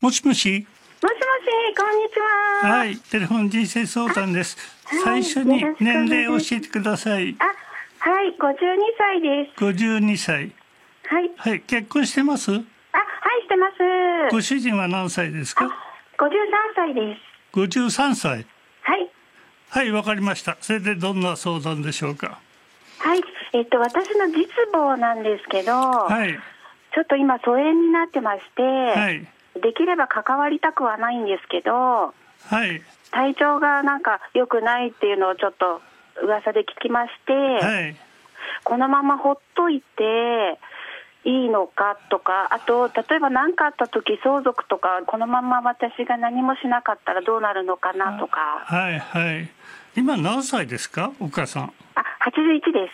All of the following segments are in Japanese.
もしもし。 もしもし、こんにちは。 はい、テレフォン人生相談です。 はい、 最初に年齢を教えてください。 はい、52歳です。 52歳。 はい。 はい、結婚してます？ はい、してます。 ご主人は何歳ですか 53歳です。 ？53歳。 はい。 はい、わかりました。それでどんな相談でしょうか？ はい、私の実母なんですけど、 はい。 ちょっと今疎遠になってまして、 はい。 できれば関わりたくはないんですけど、 はい。 体調がなんか良くないっていうのをちょっと噂で聞きまして、 はい。 このままほっといていいのかとか、あと例えば何かあった時相続とか、このまま私が何もしなかったらどうなるのかなとか。 はいはい。今何歳ですか、お母さん ？81です。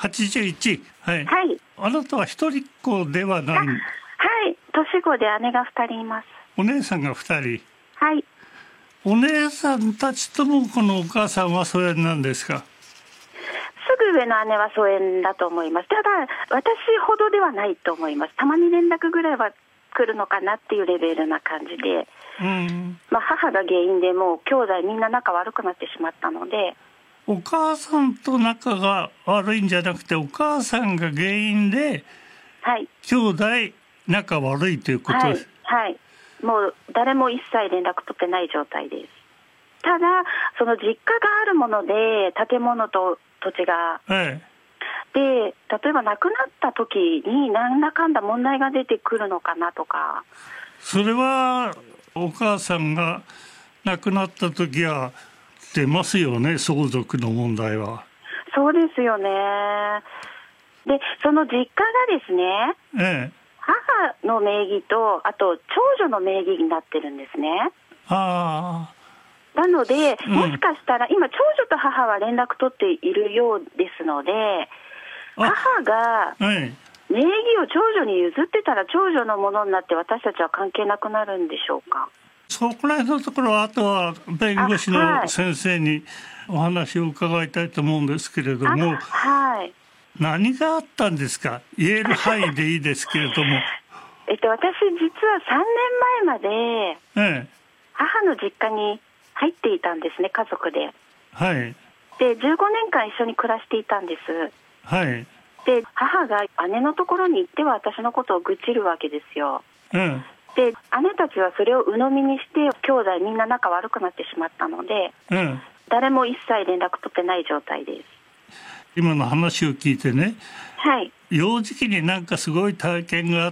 81。はい。 はい。 あなたは一人っ子ではない？ はい、年子で姉が2人います。 お姉さんが2人。 はい。 お姉さんたちともこのお母さんは疎遠なんですか？ すぐ上の姉は疎遠だと思います。ただ私ほどではないと思います。たまに連絡ぐらいは来るのかなっていうレベルな感じで、母が原因でもう兄弟みんな仲悪くなってしまったので。 お母さんと仲が悪いんじゃなくて、お母さんが原因で兄弟仲悪いということです。 はい、もう誰も一切連絡取ってない状態です。ただその実家があるもので、建物と土地が、で例えば亡くなった時に何らかんだ問題が出てくるのかなとか。 それはお母さんが亡くなった時は出ますよね、相続の問題は。 そうですよね。でその実家がですね、母の名義とあと長女の名義になってるんですね。 なので、もしかしたら今長女と母は連絡取っているようですので、母が名義を長女に譲ってたら長女のものになって私たちは関係なくなるんでしょうか？ そこら辺のところはあとは弁護士の先生にお話を伺いたいと思うんですけれども、何があったんですか？言える範囲でいいですけれども。 私実は3年前まで母の実家に入っていたんですね、家族で。で15年間一緒に暮らしていたんです。で母が姉のところに行っては私のことを愚痴るわけですよ。で姉たちはそれを鵜呑みにして兄弟みんな仲悪くなってしまったので、誰も一切連絡取ってない状態です。 今の話を聞いてね、幼児期になんかすごい体験があって、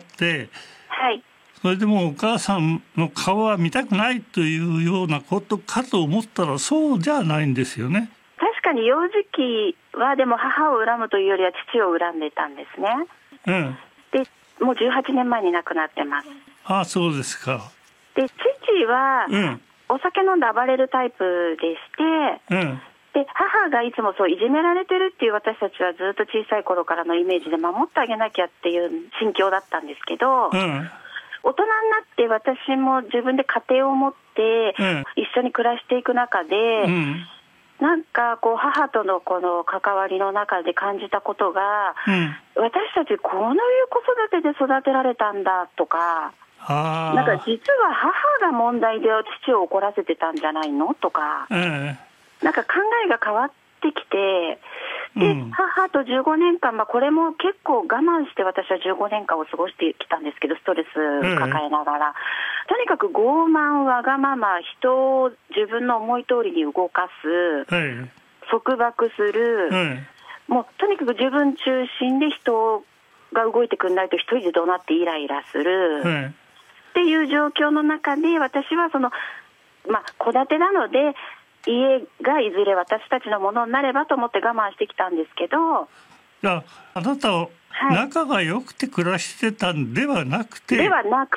それでもお母さんの顔は見たくないというようなことかと思ったらそうじゃないんですよね。 確かに幼児期はでも母を恨むというよりは父を恨んでたんですね。でもう18年前に亡くなってます。 そうですか。 で父はお酒飲んで暴れるタイプでして、で母がいつもそういじめられてるっていう私たちはずっと小さい頃からのイメージで守ってあげなきゃっていう心境だったんですけど、大人になって私も自分で家庭を持って一緒に暮らしていく中で、なんかこう母とのこの関わりの中で感じたことが、私たちこういう子育てで育てられたんだとか、なんか実は母が問題で父を怒らせてたんじゃないのとか、なんか考えが変わってきて、で母と15年間、これも結構我慢して私は15年間を過ごしてきたんですけど、ストレス抱えながら、とにかく傲慢、わがまま、人を自分の思い通りに動かす、束縛する、もうとにかく自分中心で人が動いてくれないと一人で怒鳴ってイライラする、っていう状況の中で、私はその戸建てなので家がいずれ私たちのものになればと思って我慢してきたんですけど、 あなたは仲が良くて暮らしてたんではなくて、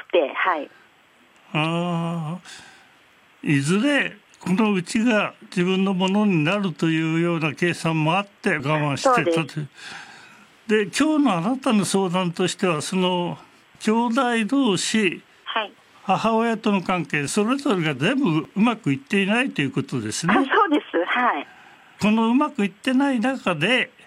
いずれこのうちが自分のものになるというような計算もあって我慢してたと。で今日のあなたの相談としては、その兄弟同士、母親との関係それぞれが全部うまくいっていないということですね。 そうです。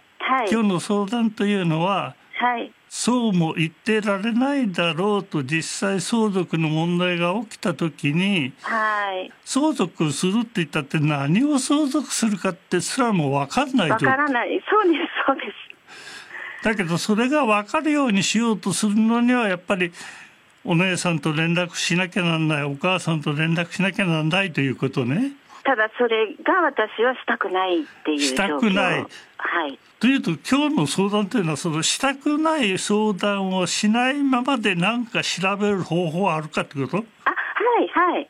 このうまくいってない中で、今日の相談というのは、 そうも言ってられないだろうと、実際相続の問題が起きた時に、 はい、 相続するって言ったって何を相続するかってすらも分かんないと。 分からない。そうです、そうです。 だけどそれが分かるようにしようとするのにはやっぱりお姉さんと連絡しなきゃなんない、お母さんと連絡しなきゃなんないということね。 ただそれが私はしたくないっていう状況。 したくない、 はい、 というと今日の相談というのはそのしたくない相談をしないままで何か調べる方法はあるかってこと？ はいはい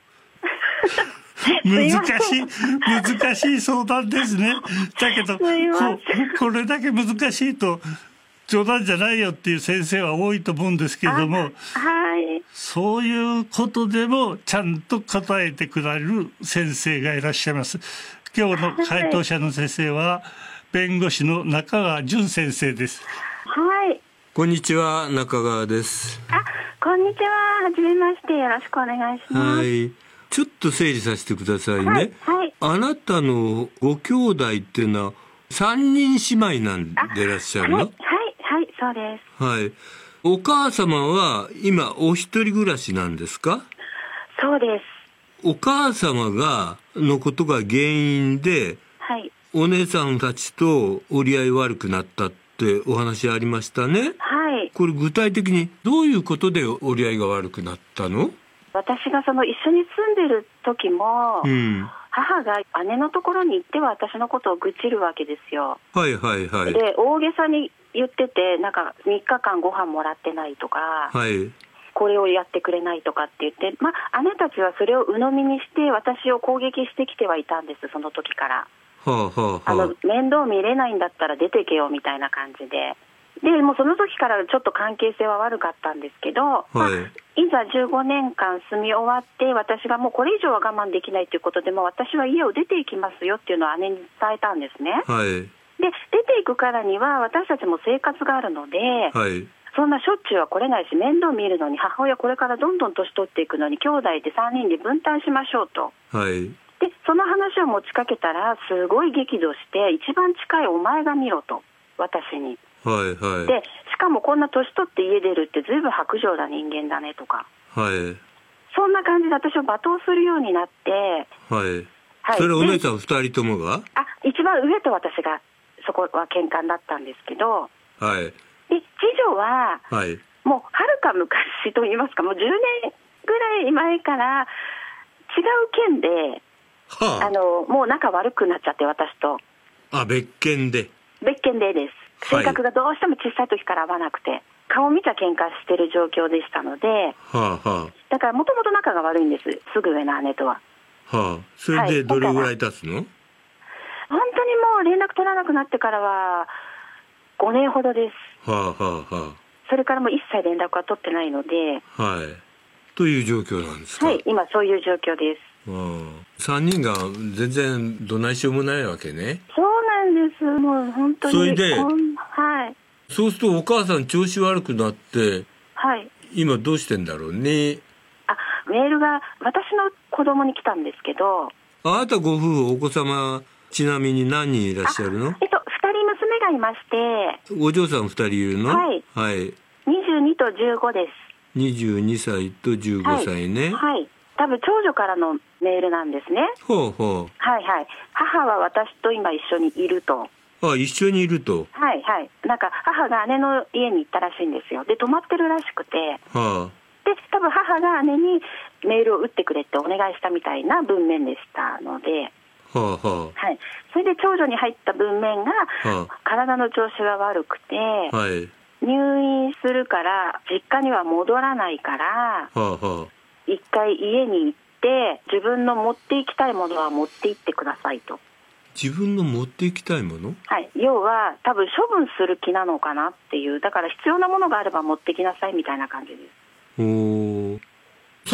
難しい相談ですね。だけどこれだけ難しいと冗談じゃないよっていう先生は多いと思うんですけれども、 はい、 そういうことでもちゃんと答えてくれる先生がいらっしゃいます。今日の回答者の先生は弁護士の中川淳先生です。 はい、 こんにちは、中川です。 こんにちは、はじめまして、よろしくお願いします。 はい、ちょっと整理させてくださいね。 はいはい、 あなたのご兄弟っていうのは3人姉妹なんでいらっしゃるの？ はいそうです。 はい。お母様は今お一人暮らしなんですか？ そうです。 お母様のことが原因で、 はい、 お姉さんたちと折り合い悪くなったってお話ありましたね。 はい。 これ具体的にどういうことで折り合いが悪くなったの？ 私が一緒に住んでる時も、 うん、 母が姉のところに行っては私のことを愚痴るわけですよ。 はいはいはい。 で大げさに言ってて、なんか3日間ご飯もらってないとか、 はい、 これをやってくれないとかって言って、姉たちはそれを鵜呑みにして私を攻撃してきてはいたんです、その時から。面倒見れないんだったら出てけよみたいな感じで。でもうその時からちょっと関係性は悪かったんですけど、いざ15年間住み終わって私がもうこれ以上は我慢できないということで、もう私は家を出ていきますよっていうのを姉に伝えたんですね。 はい、 で出ていくからには私たちも生活があるので、 はい、 そんなしょっちゅうは来れないし、面倒見るのに母親これからどんどん年取っていくのに兄弟で3人で分担しましょうと。 はい、 でその話を持ちかけたらすごい激怒して、一番近いお前が見ろと、私に。 はいはい、 でしかもこんな年取って家出るってずいぶん薄情な人間だねとか、 はい、 そんな感じで私を罵倒するようになって、 はいはい、それお姉さん2人ともが？ 一番上と私がそこは喧嘩になったんですけど、 はい、 で次女は、 はい、 もうはるか昔といいますか、もう10年ぐらい前から違う件で、もう仲悪くなっちゃって、私と。 別件でです。性格がどうしても小さい時から合わなくて、顔見ちゃ喧嘩してる状況でしたので、だからもともと仲が悪いんです、すぐ上の姉とは。 それでどれぐらい経つの？ 本当にもう連絡取らなくなってからは5年ほどです。それからもう一切連絡は取ってないので、 という状況なんですか？ はい、今そういう状況です。 3人が全然どないしようもないわけね。 そうなんです。もう本当に。 それで、 そうするとお母さん調子悪くなって、今どうしてんだろうね。 メールが私の子供に来たんですけど。 あなたご夫婦お子様ちなみに何人いらっしゃるの？2人娘がいまして。 お嬢さん2人いるの？ はい、22と15です。 22歳と15歳ね。 多分長女からのメールなんですね。母は私と今一緒にいると。 一緒にいると。 なんか母が姉の家に行ったらしいんですよ。で泊まってるらしくて、で多分母が姉にメールを打ってくれってお願いしたみたいな文面でしたので、それで長女に入った文面が、体の調子が悪くて、入院するから実家には戻らないから、一回家に行って自分の持っていきたいものは持って行ってくださいと。 自分の持っていきたいもの？ 要は多分処分する気なのかなっていう。だから必要なものがあれば持ってきなさいみたいな感じです。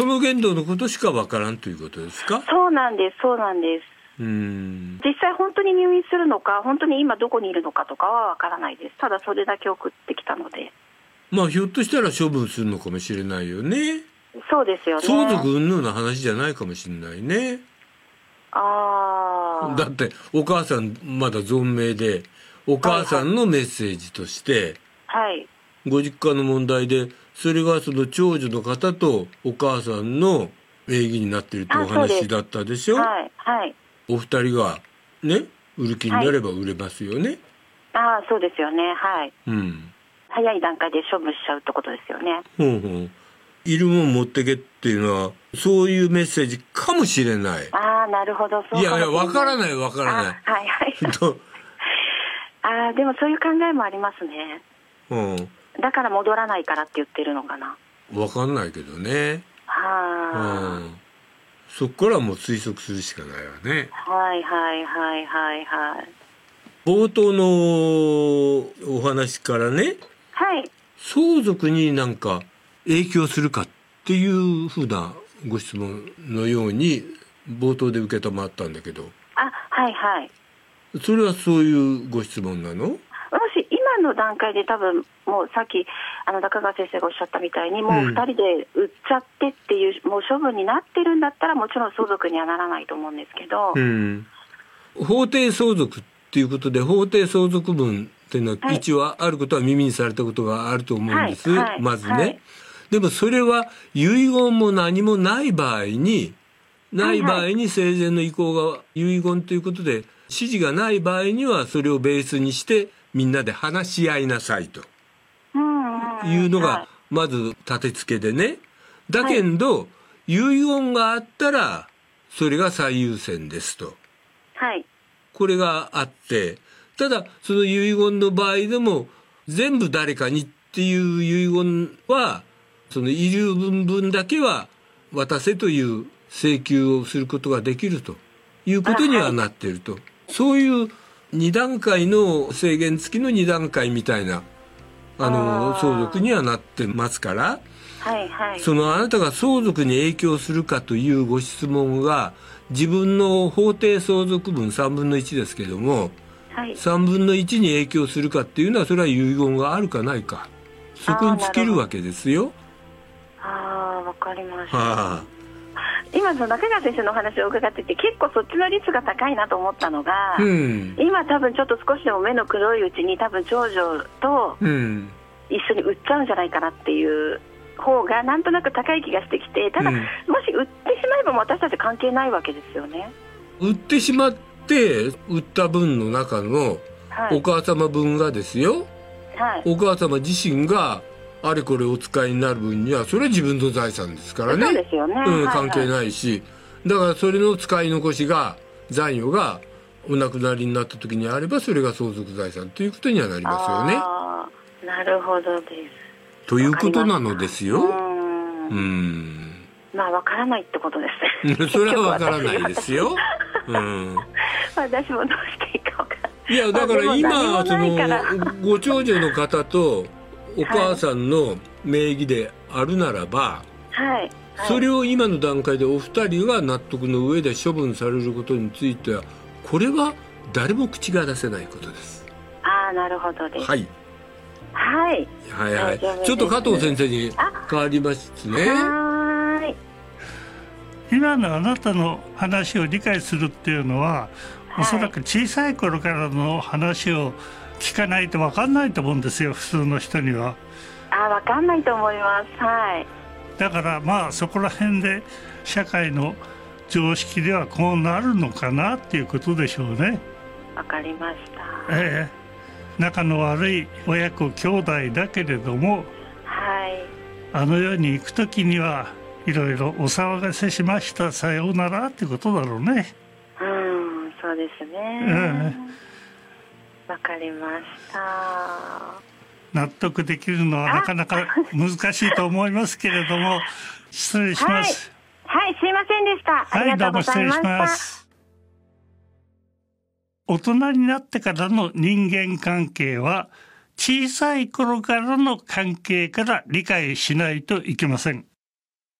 その言動のことしかわからんということですか？ そうなんです。実際本当に入院するのか、本当に今どこにいるのかとかはわからないです。ただそれだけ送ってきたので、 ひょっとしたら処分するのかもしれないよね。 そうですよね。 相続云々の話じゃないかもしれないね。だってお母さんまだ存命で、お母さんのメッセージとして、 ご実家の問題で、それがその長女の方とお母さんの名義になっているというお話だったでしょ。 はいはい。 お二人がね売る気になれば売れますよね。 ああ、そうですよね。はい。 うん。 早い段階で処分しちゃうってことですよね。 いるもん持ってけっていうのはそういうメッセージかもしれない。 ああ、なるほど。そうかもしれない。 いやわからないわからない。 はいはいああ、でもそういう考えもありますね。だから戻らないからって言ってるのかな。 わかんないけどね。 はあ。 そっからもう推測するしかないわね。 はいはいはいはいはい。 冒頭のお話からね、 はい、 相続になんか影響するかっていうふうなご質問のように冒頭で受け止まったんだけど。 あ、はいはい。 それはそういうご質問なの？ もし今の段階で多分もうさっき中川先生がおっしゃったみたいにもう2人で売っちゃってっていうもう処分になってるんだったらもちろん相続にはならないと思うんですけど、 法定相続っていうことで法定相続分っていうのは一応あることは耳にされたことがあると思うんです、まずね、でもそれは遺言も何もない場合に生前の意向が遺言ということで指示がない場合にはそれをベースにしてみんなで話し合いなさいというのがまず立て付けでね。だけど、遺言があったらそれが最優先ですと、これがあって、ただその遺言の場合でも全部誰かにっていう遺言はその遺留分だけは渡せという請求をすることができるということにはなっていると、そういう2段階の制限付きの2段階みたいな相続にはなってますから、そのあなたが相続に影響するかというご質問が自分の法定相続分3分の1ですけども、3分の1に影響するかっていうのはそれは遺言があるかないかそこに尽きるわけですよ。 わかりました。今その中川先生のお話を伺ってて結構そっちの率が高いなと思ったのが、今多分ちょっと少しでも目の黒いうちに多分長女と一緒に売っちゃうんじゃないかなっていう方がなんとなく高い気がしてきて、ただ、もし売ってしまえば私たち関係ないわけですよね。 売ってしまって売った分の中のお母様分がですよ、お母様自身があれこれお使いになる分にはそれは自分の財産ですからね。 そうですよね、 関係ないし、だからそれの使い残しが残余がお亡くなりになった時にあればそれが相続財産ということにはなりますよね。 なるほどです。 ということなのですよ。 まあわからないってことですねそれはわからないですよ。 私もどうしていいかわからない。 いやだから今そのご長女の方とお母さんの名義であるならば、それを今の段階でお二人が納得の上で処分されることについてはこれは誰も口が出せないことです。 なるほどです。 ちょっと加藤先生に変わりますね。 今のあなたの話を理解するっていうのは、おそらく小さい頃からの話を聞かないと分かんないと思うんですよ、普通の人には。 分かんないと思います。 だからまあそこら辺で社会の常識ではこうなるのかなっていうことでしょうね。 わかりました。 仲の悪い親子兄弟だけれども、あの世に行く時にはいろいろお騒がせしました、さようならってことだろうね。 そうですね。わかりました。 納得できるのはなかなか難しいと思いますけれども失礼します。 すいませんでした。ありがとうございました。 どうも失礼します。大人になってからの人間関係は小さい頃からの関係から理解しないといけません。